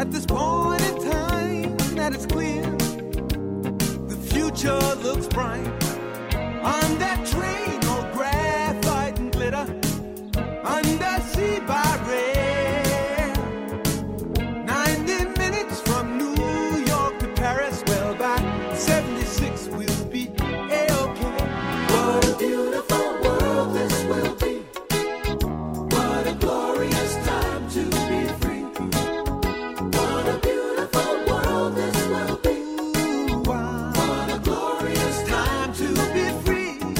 At this point in time, that it's clear, the future looks bright. On that train, all graphite and glitter, undersea by rail. 90 minutes from New York to Paris, well, by 76 we'll be A-OK. What a beautiful world this will be. What a glorious time to be free. What a beautiful world this will be. What a glorious time to be free.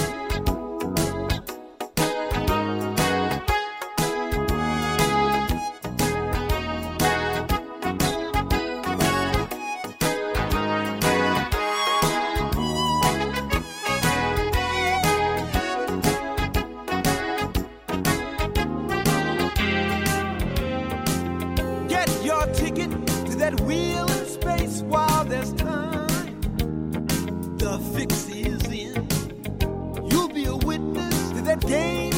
Get your ticket to that wheel in space while there's time. The fix is in. You'll be a witness to that game